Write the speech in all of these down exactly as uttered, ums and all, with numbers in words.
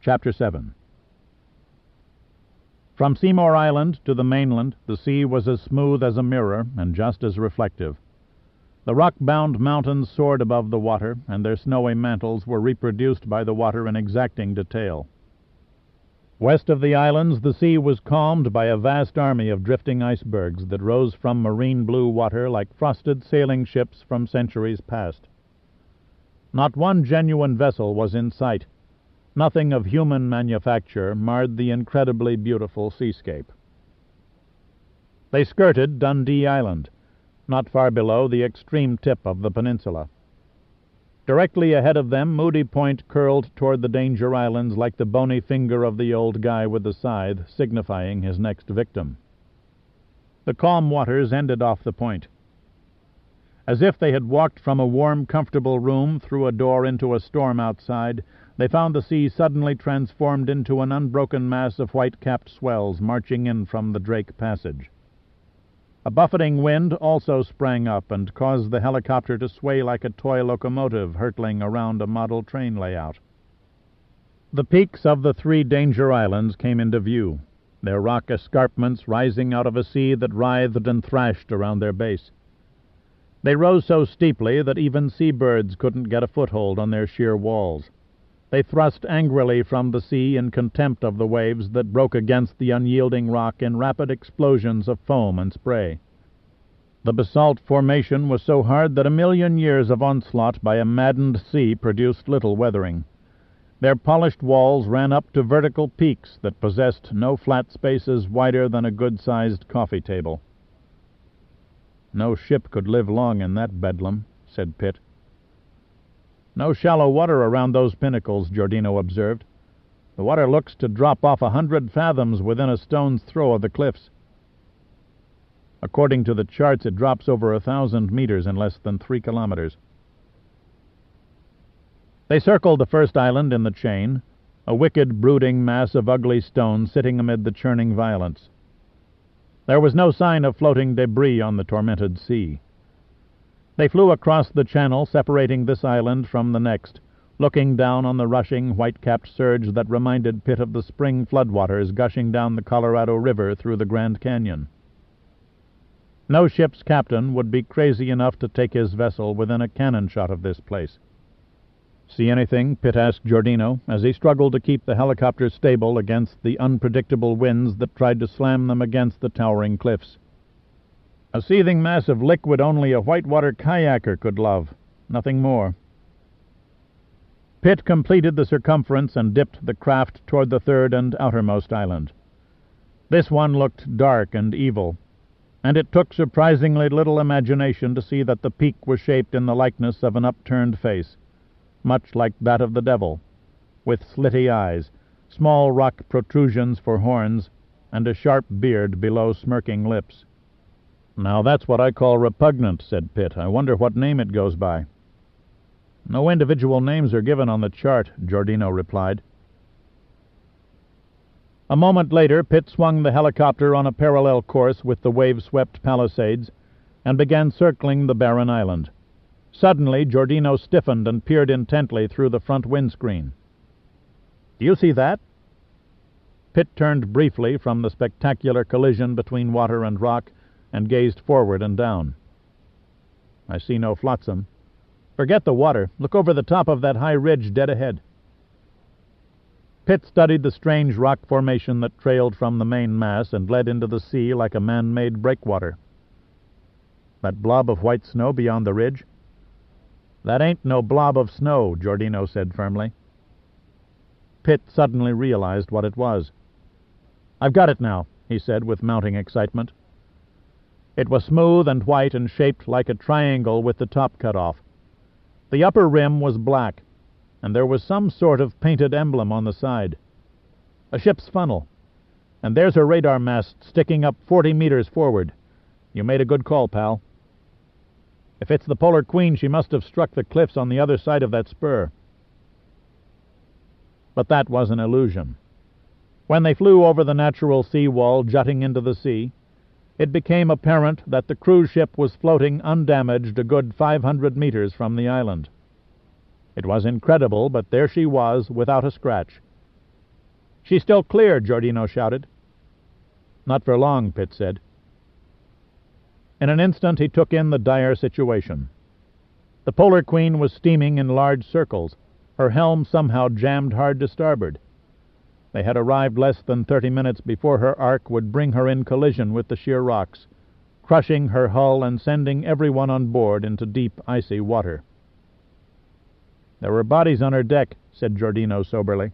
Chapter seven. From Seymour Island to the mainland, the sea was as smooth as a mirror and just as reflective. The rock-bound mountains soared above the water, and their snowy mantles were reproduced by the water in exacting detail. West of the islands, the sea was calmed by a vast army of drifting icebergs that rose from marine blue water like frosted sailing ships from centuries past. Not one genuine vessel was in sight. Nothing of human manufacture marred the incredibly beautiful seascape. They skirted Dundee Island, not far below the extreme tip of the peninsula. Directly ahead of them, Moody Point curled toward the Danger Islands like the bony finger of the old guy with the scythe, signifying his next victim. The calm waters ended off the point. As if they had walked from a warm, comfortable room through a door into a storm outside, they found the sea suddenly transformed into an unbroken mass of white-capped swells marching in from the Drake Passage. A buffeting wind also sprang up and caused the helicopter to sway like a toy locomotive hurtling around a model train layout. The peaks of the three Danger Islands came into view, their rock escarpments rising out of a sea that writhed and thrashed around their base. They rose so steeply that even seabirds couldn't get a foothold on their sheer walls. They thrust angrily from the sea in contempt of the waves that broke against the unyielding rock in rapid explosions of foam and spray. The basalt formation was so hard that a million years of onslaught by a maddened sea produced little weathering. Their polished walls ran up to vertical peaks that possessed no flat spaces wider than a good-sized coffee table. "No ship could live long in that bedlam," said Pitt. "No shallow water around those pinnacles," Giordino observed. "The water looks to drop off a hundred fathoms within a stone's throw of the cliffs. According to the charts, it drops over a thousand meters in less than three kilometers." They circled the first island in the chain, a wicked, brooding mass of ugly stone sitting amid the churning violence. There was no sign of floating debris on the tormented sea. They flew across the channel separating this island from the next, looking down on the rushing, white-capped surge that reminded Pitt of the spring floodwaters gushing down the Colorado River through the Grand Canyon. No ship's captain would be crazy enough to take his vessel within a cannon shot of this place. "See anything?" Pitt asked Giordino, as he struggled to keep the helicopter stable against the unpredictable winds that tried to slam them against the towering cliffs. "A seething mass of liquid only a whitewater kayaker could love. Nothing more." Pitt completed the circumference and dipped the craft toward the third and outermost island. This one looked dark and evil, and it took surprisingly little imagination to see that the peak was shaped in the likeness of an upturned face, much like that of the devil, with slitty eyes, small rock protrusions for horns, and a sharp beard below smirking lips. "Now that's what I call repugnant," said Pitt. "I wonder what name it goes by." "No individual names are given on the chart," Giordino replied. A moment later, Pitt swung the helicopter on a parallel course with the wave-swept Palisades and began circling the barren island. Suddenly, Giordino stiffened and peered intently through the front windscreen. "Do you see that?" Pitt turned briefly from the spectacular collision between water and rock and gazed forward and down. "I see no flotsam." "Forget the water. Look over the top of that high ridge dead ahead." Pitt studied the strange rock formation that trailed from the main mass and led into the sea like a man-made breakwater. "That blob of white snow beyond the ridge?" "That ain't no blob of snow," Giordino said firmly. Pitt suddenly realized what it was. "I've got it now," he said with mounting excitement. It was smooth and white and shaped like a triangle with the top cut off. The upper rim was black, and there was some sort of painted emblem on the side. "A ship's funnel. And there's her radar mast sticking up forty meters forward. You made a good call, pal. If it's the Polar Queen, she must have struck the cliffs on the other side of that spur." But that was an illusion. When they flew over the natural sea wall jutting into the sea, it became apparent that the cruise ship was floating undamaged a good five hundred meters from the island. It was incredible, but there she was, without a scratch. "She's still clear," Giordino shouted. "Not for long," Pitt said. In an instant he took in the dire situation. The Polar Queen was steaming in large circles, her helm somehow jammed hard to starboard. They had arrived less than thirty minutes before her arc would bring her in collision with the sheer rocks, crushing her hull and sending everyone on board into deep, icy water. "There were bodies on her deck," said Giordino soberly.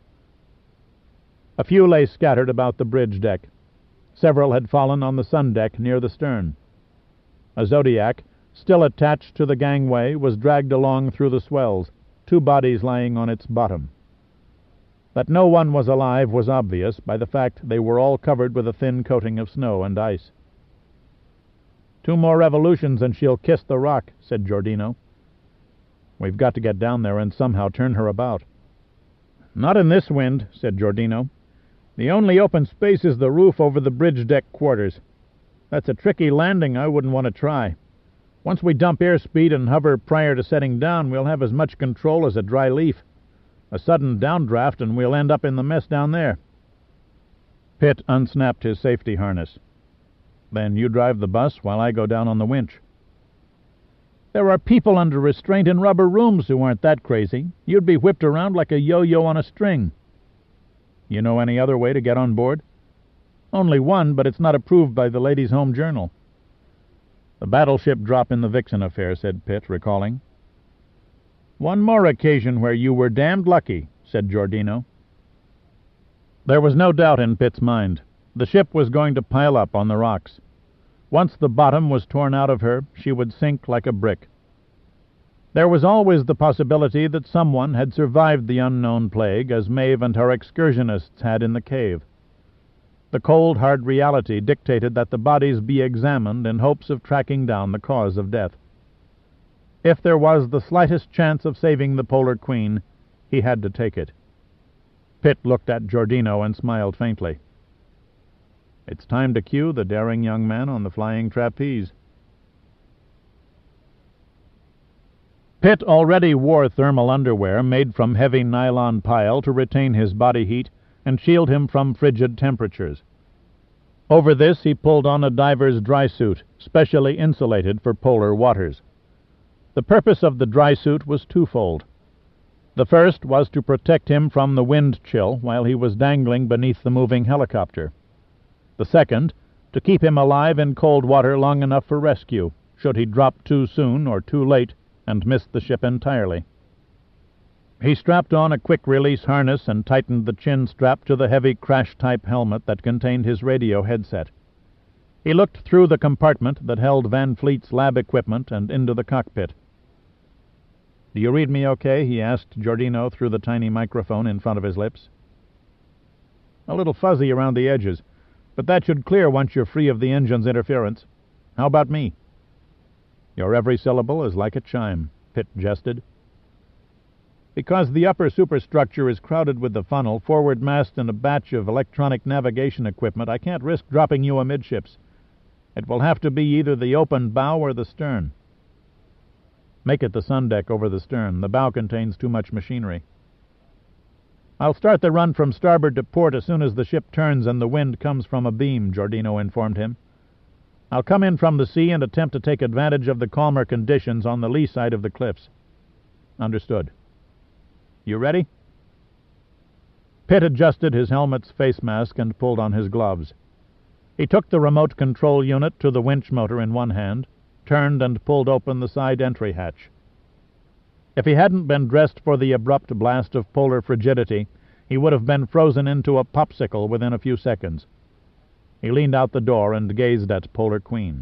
A few lay scattered about the bridge deck. Several had fallen on the sun deck near the stern. A Zodiac, still attached to the gangway, was dragged along through the swells, two bodies lying on its bottom. That no one was alive was obvious by the fact they were all covered with a thin coating of snow and ice. "Two more revolutions and she'll kiss the rock," said Giordino. "We've got to get down there and somehow turn her about." "Not in this wind," said Giordino. "The only open space is the roof over the bridge deck quarters. That's a tricky landing I wouldn't want to try. Once we dump airspeed and hover prior to setting down, we'll have as much control as a dry leaf. A sudden downdraft and we'll end up in the mess down there." Pitt unsnapped his safety harness. "Then you drive the bus while I go down on the winch." "There are people under restraint in rubber rooms who aren't that crazy. You'd be whipped around like a yo-yo on a string." "You know any other way to get on board?" "Only one, but it's not approved by the Ladies' Home Journal." "The battleship drop in the Vixen affair," said Pitt, recalling. "One more occasion where you were damned lucky," said Giordino. There was no doubt in Pitt's mind. The ship was going to pile up on the rocks. Once the bottom was torn out of her, she would sink like a brick. There was always the possibility that someone had survived the unknown plague, as Maeve and her excursionists had in the cave. The cold, hard reality dictated that the bodies be examined in hopes of tracking down the cause of death. If there was the slightest chance of saving the Polar Queen, he had to take it. Pitt looked at Giordino and smiled faintly. "It's time to cue the daring young man on the flying trapeze." Pitt already wore thermal underwear made from heavy nylon pile to retain his body heat and shield him from frigid temperatures. Over this he pulled on a diver's dry suit, specially insulated for polar waters. The purpose of the dry suit was twofold. The first was to protect him from the wind chill while he was dangling beneath the moving helicopter. The second, to keep him alive in cold water long enough for rescue, should he drop too soon or too late and miss the ship entirely. He strapped on a quick-release harness and tightened the chin strap to the heavy crash-type helmet that contained his radio headset. He looked through the compartment that held Van Fleet's lab equipment and into the cockpit. "Do you read me okay?" he asked Giordino through the tiny microphone in front of his lips. "A little fuzzy around the edges, but that should clear once you're free of the engine's interference. How about me?" "Your every syllable is like a chime," Pitt jested. "Because the upper superstructure is crowded with the funnel, forward mast, and a batch of electronic navigation equipment, I can't risk dropping you amidships. It will have to be either the open bow or the stern." "Make it the sun deck over the stern. The bow contains too much machinery." "I'll start the run from starboard to port as soon as the ship turns and the wind comes from a beam," Giordino informed him. "I'll come in from the sea and attempt to take advantage of the calmer conditions on the lee side of the cliffs." "Understood." "You ready?" Pitt adjusted his helmet's face mask and pulled on his gloves. He took the remote control unit to the winch motor in one hand, turned and pulled open the side entry hatch. If he hadn't been dressed for the abrupt blast of polar frigidity, he would have been frozen into a popsicle within a few seconds. He leaned out the door and gazed at Polar Queen.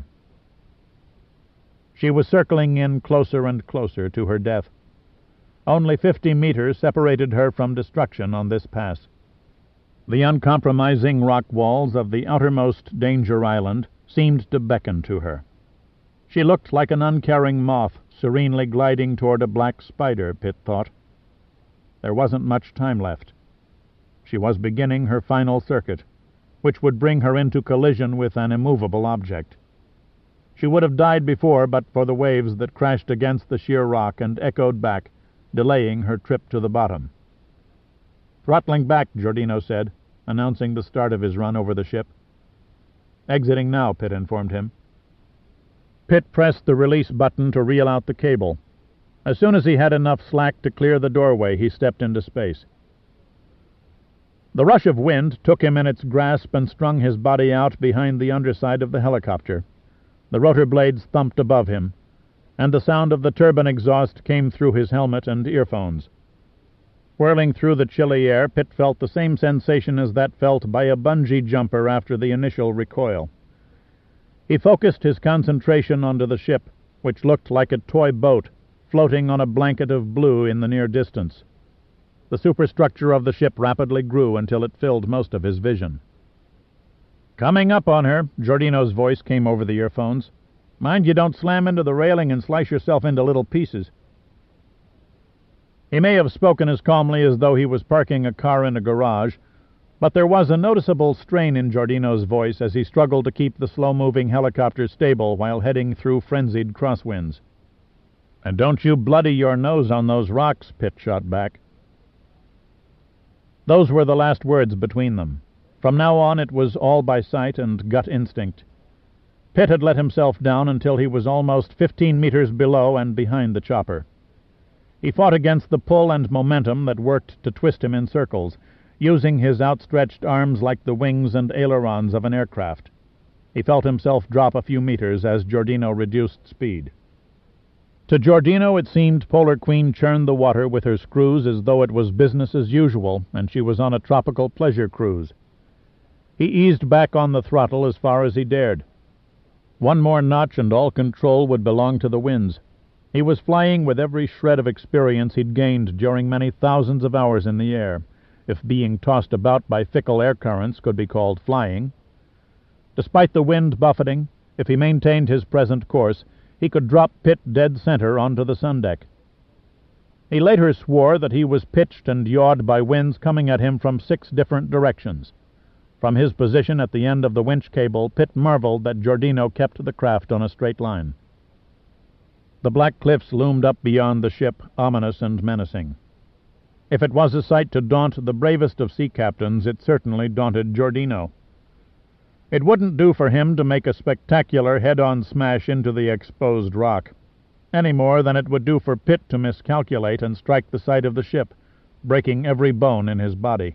She was circling in closer and closer to her death. Only fifty meters separated her from destruction on this pass. The uncompromising rock walls of the outermost danger island seemed to beckon to her. She looked like an uncaring moth serenely gliding toward a black spider, Pitt thought. There wasn't much time left. She was beginning her final circuit, which would bring her into collision with an immovable object. She would have died before but for the waves that crashed against the sheer rock and echoed back, delaying her trip to the bottom. "Throttling back," Giordino said, announcing the start of his run over the ship. "Exiting now," Pitt informed him. Pitt pressed the release button to reel out the cable. As soon as he had enough slack to clear the doorway, he stepped into space. The rush of wind took him in its grasp and strung his body out behind the underside of the helicopter. The rotor blades thumped above him, and the sound of the turbine exhaust came through his helmet and earphones. Whirling through the chilly air, Pitt felt the same sensation as that felt by a bungee jumper after the initial recoil. He focused his concentration onto the ship, which looked like a toy boat floating on a blanket of blue in the near distance. The superstructure of the ship rapidly grew until it filled most of his vision. "Coming up on her," Giordino's voice came over the earphones. "Mind you don't slam into the railing and slice yourself into little pieces." He may have spoken as calmly as though he was parking a car in a garage, but there was a noticeable strain in Giordino's voice as he struggled to keep the slow-moving helicopter stable while heading through frenzied crosswinds. "And don't you bloody your nose on those rocks," Pitt shot back. Those were the last words between them. From now on it was all by sight and gut instinct. Pitt had let himself down until he was almost fifteen meters below and behind the chopper. He fought against the pull and momentum that worked to twist him in circles, using his outstretched arms like the wings and ailerons of an aircraft. He felt himself drop a few meters as Giordino reduced speed. To Giordino it seemed Polar Queen churned the water with her screws as though it was business as usual and she was on a tropical pleasure cruise. He eased back on the throttle as far as he dared. One more notch and all control would belong to the winds. He was flying with every shred of experience he'd gained during many thousands of hours in the air, if being tossed about by fickle air currents could be called flying. Despite the wind buffeting, if he maintained his present course, he could drop Pitt dead center onto the sundeck. He later swore that he was pitched and yawed by winds coming at him from six different directions. From his position at the end of the winch cable, Pitt marveled that Giordino kept the craft on a straight line. The black cliffs loomed up beyond the ship, ominous and menacing. If it was a sight to daunt the bravest of sea captains, it certainly daunted Giordino. It wouldn't do for him to make a spectacular head-on smash into the exposed rock, any more than it would do for Pitt to miscalculate and strike the side of the ship, breaking every bone in his body.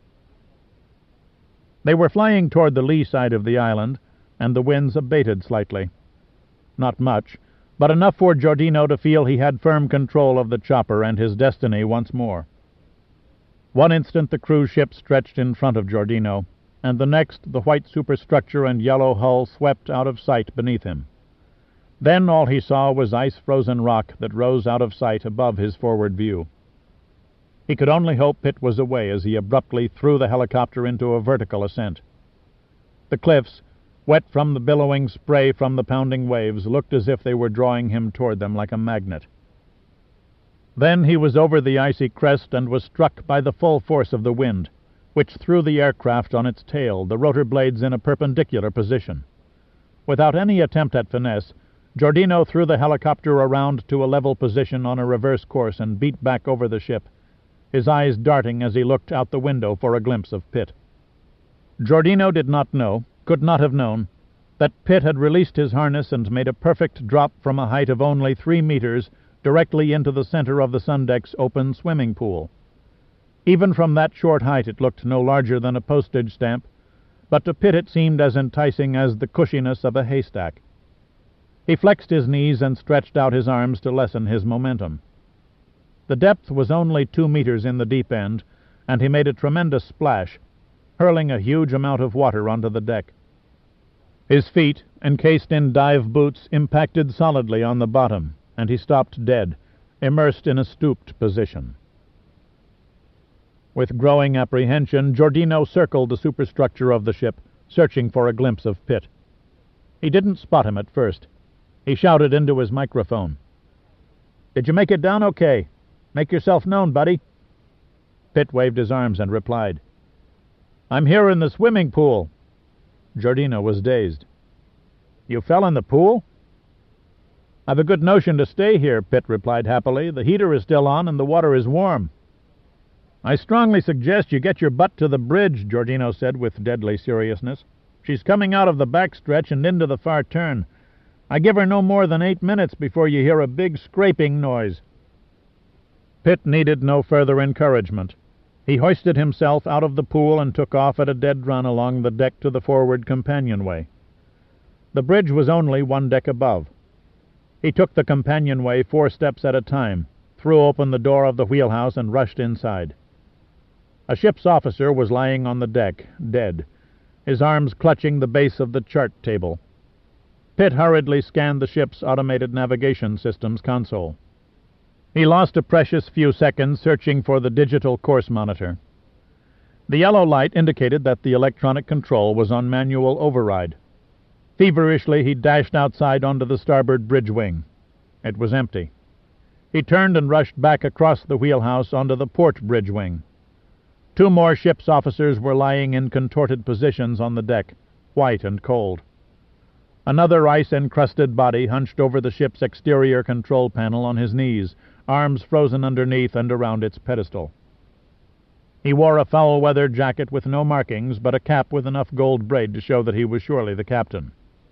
They were flying toward the lee side of the island, and the winds abated slightly. Not much, but enough for Giordino to feel he had firm control of the chopper and his destiny once more. One instant the cruise ship stretched in front of Giordino, and the next the white superstructure and yellow hull swept out of sight beneath him. Then all he saw was ice-frozen rock that rose out of sight above his forward view. He could only hope Pitt was away as he abruptly threw the helicopter into a vertical ascent. The cliffs, wet from the billowing spray from the pounding waves, looked as if they were drawing him toward them like a magnet. Then he was over the icy crest and was struck by the full force of the wind, which threw the aircraft on its tail, the rotor blades in a perpendicular position. Without any attempt at finesse, Giordino threw the helicopter around to a level position on a reverse course and beat back over the ship, his eyes darting as he looked out the window for a glimpse of Pitt. Giordino did not know, could not have known, that Pitt had released his harness and made a perfect drop from a height of only three meters directly into the center of the sundeck's open swimming pool. Even from that short height it looked no larger than a postage stamp, but to Pitt it seemed as enticing as the cushiness of a haystack. He flexed his knees and stretched out his arms to lessen his momentum. The depth was only two meters in the deep end, and he made a tremendous splash, hurling a huge amount of water onto the deck. His feet, encased in dive boots, impacted solidly on the bottom, and he stopped dead, immersed in a stooped position. With growing apprehension, Giordino circled the superstructure of the ship, searching for a glimpse of Pitt. He didn't spot him at first. He shouted into his microphone. "Did you make it down okay? Make yourself known, buddy." Pitt waved his arms and replied, "I'm here in the swimming pool." Giordino was dazed. "You fell in the pool?" "I've a good notion to stay here," Pitt replied happily. "The heater is still on and the water is warm." "I strongly suggest you get your butt to the bridge," Giordino said with deadly seriousness. "She's coming out of the backstretch and into the far turn. I give her no more than eight minutes before you hear a big scraping noise." Pitt needed no further encouragement. He hoisted himself out of the pool and took off at a dead run along the deck to the forward companionway. The bridge was only one deck above. He took the companionway four steps at a time, threw open the door of the wheelhouse, and rushed inside. A ship's officer was lying on the deck, dead, his arms clutching the base of the chart table. Pitt hurriedly scanned the ship's automated navigation system's console. He lost a precious few seconds searching for the digital course monitor. The yellow light indicated that the electronic control was on manual override. Feverishly he dashed outside onto the starboard bridge wing. It was empty. He turned and rushed back across the wheelhouse onto the port bridge wing. Two more ship's officers were lying in contorted positions on the deck, white and cold. Another ice-encrusted body hunched over the ship's exterior control panel on his knees, arms frozen underneath and around its pedestal. He wore a foul-weather jacket with no markings, but a cap with enough gold braid to show that he was surely the captain.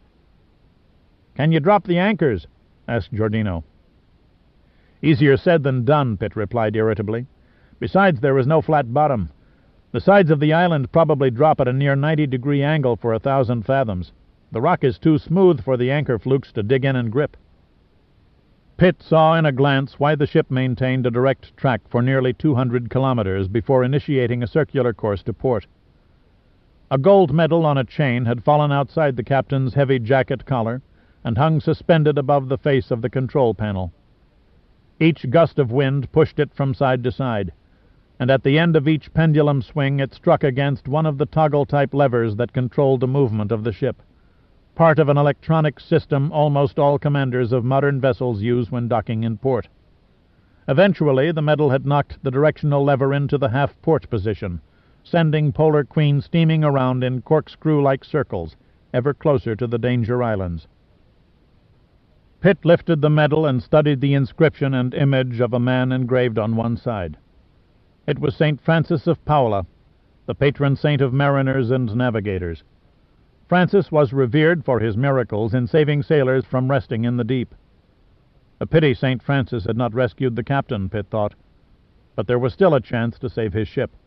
"Can you drop the anchors?" asked Giordino. "Easier said than done," Pitt replied irritably. "Besides, there is no flat bottom. The sides of the island probably drop at a near ninety-degree angle for a thousand fathoms. The rock is too smooth for the anchor flukes to dig in and grip." Pitt saw in a glance why the ship maintained a direct track for nearly two hundred kilometers before initiating a circular course to port. A gold medal on a chain had fallen outside the captain's heavy jacket collar and hung suspended above the face of the control panel. Each gust of wind pushed it from side to side, and at the end of each pendulum swing it struck against one of the toggle-type levers that controlled the movement of the ship, part of an electronic system almost all commanders of modern vessels use when docking in port. Eventually, the medal had knocked the directional lever into the half-port position, sending Polar Queen steaming around in corkscrew-like circles, ever closer to the Danger Islands. Pitt lifted the medal and studied the inscription and image of a man engraved on one side. It was Saint Francis of Paola, the patron saint of mariners and navigators. Francis was revered for his miracles in saving sailors from resting in the deep. A pity Saint Francis had not rescued the captain, Pitt thought, but there was still a chance to save his ship.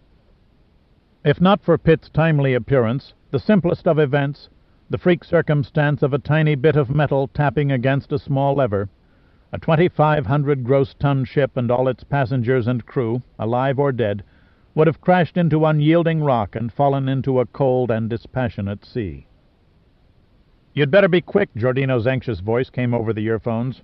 If not for Pitt's timely appearance, the simplest of events, the freak circumstance of a tiny bit of metal tapping against a small lever, a twenty-five hundred gross ton ship and all its passengers and crew, alive or dead, would have crashed into unyielding rock and fallen into a cold and dispassionate sea. "You'd better be quick," Giordino's anxious voice came over the earphones.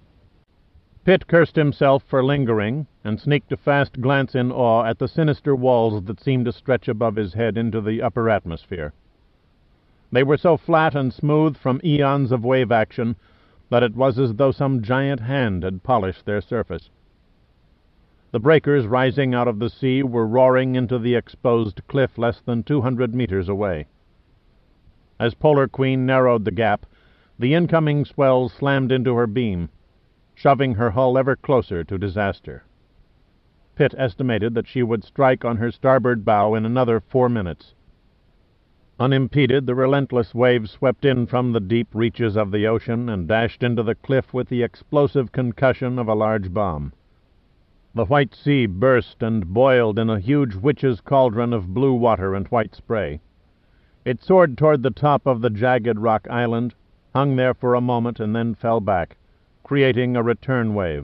Pitt cursed himself for lingering, and sneaked a fast glance in awe at the sinister walls that seemed to stretch above his head into the upper atmosphere. They were so flat and smooth from eons of wave action that it was as though some giant hand had polished their surface. The breakers rising out of the sea were roaring into the exposed cliff less than two hundred meters away. As Polar Queen narrowed the gap, the incoming swells slammed into her beam, shoving her hull ever closer to disaster. Pitt estimated that she would strike on her starboard bow in another four minutes. Unimpeded, the relentless waves swept in from the deep reaches of the ocean and dashed into the cliff with the explosive concussion of a large bomb. The white sea burst and boiled in a huge witch's cauldron of blue water and white spray. It soared toward the top of the jagged rock island, hung there for a moment, and then fell back, creating a return wave.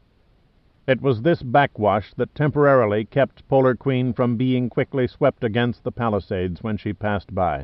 It was this backwash that temporarily kept Polar Queen from being quickly swept against the palisades when she passed by.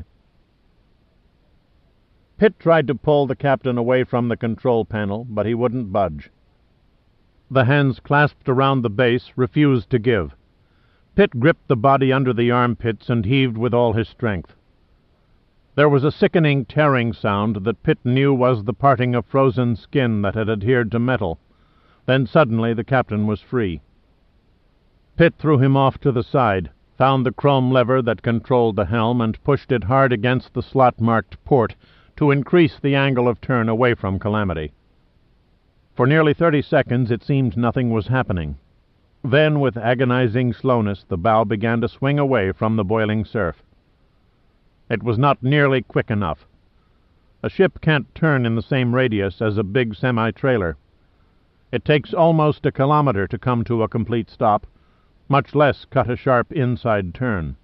Pitt tried to pull the captain away from the control panel, but he wouldn't budge. The hands clasped around the base refused to give. Pitt gripped the body under the armpits and heaved with all his strength. There was a sickening tearing sound that Pitt knew was the parting of frozen skin that had adhered to metal. Then suddenly the captain was free. Pitt threw him off to the side, found the chrome lever that controlled the helm, and pushed it hard against the slot-marked port to increase the angle of turn away from Calamity. For nearly thirty seconds it seemed nothing was happening. Then, with agonizing slowness, the bow began to swing away from the boiling surf. It was not nearly quick enough. A ship can't turn in the same radius as a big semi-trailer. It takes almost a kilometer to come to a complete stop, much less cut a sharp inside turn.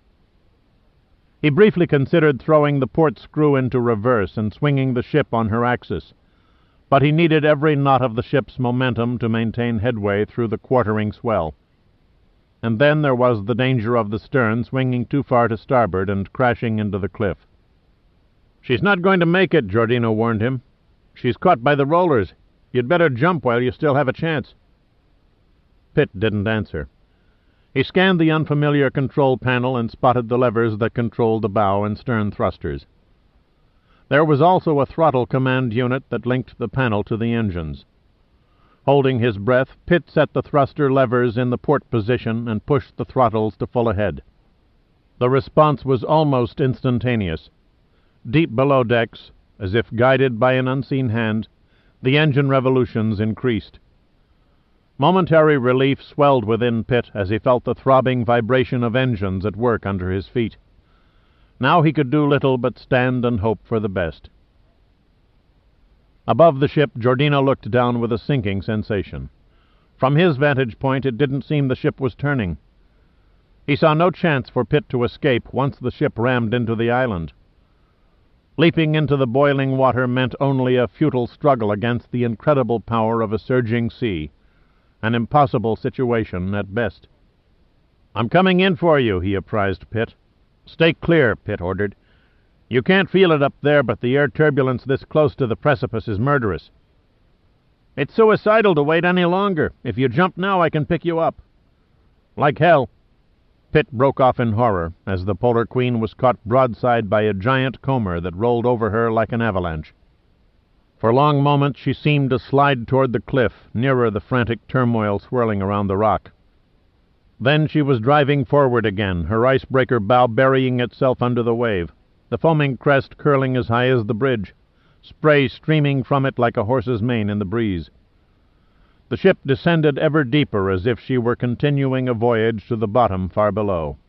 He briefly considered throwing the port screw into reverse and swinging the ship on her axis, but he needed every knot of the ship's momentum to maintain headway through the quartering swell. And then there was the danger of the stern swinging too far to starboard and crashing into the cliff. "She's not going to make it," Giordino warned him. "She's caught by the rollers. You'd better jump while you still have a chance." Pitt didn't answer. He scanned the unfamiliar control panel and spotted the levers that controlled the bow and stern thrusters. There was also a throttle command unit that linked the panel to the engines. Holding his breath, Pitt set the thruster levers in the port position and pushed the throttles to full ahead. The response was almost instantaneous. Deep below decks, as if guided by an unseen hand, the engine revolutions increased. Momentary relief swelled within Pitt as he felt the throbbing vibration of engines at work under his feet. Now he could do little but stand and hope for the best. Above the ship, Giordino looked down with a sinking sensation. From his vantage point, it didn't seem the ship was turning. He saw no chance for Pitt to escape once the ship rammed into the island. Leaping into the boiling water meant only a futile struggle against the incredible power of a surging sea, an impossible situation at best. "I'm coming in for you," he apprised Pitt. "Stay clear," Pitt ordered. "You can't feel it up there, but the air turbulence this close to the precipice is murderous. It's suicidal to wait any longer. If you jump now, I can pick you up." "Like hell." Pitt broke off in horror as the Polar Queen was caught broadside by a giant comber that rolled over her like an avalanche. For long moments she seemed to slide toward the cliff, nearer the frantic turmoil swirling around the rock. Then she was driving forward again, her icebreaker bow burying itself under the wave, the foaming crest curling as high as the bridge, spray streaming from it like a horse's mane in the breeze. The ship descended ever deeper as if she were continuing a voyage to the bottom far below.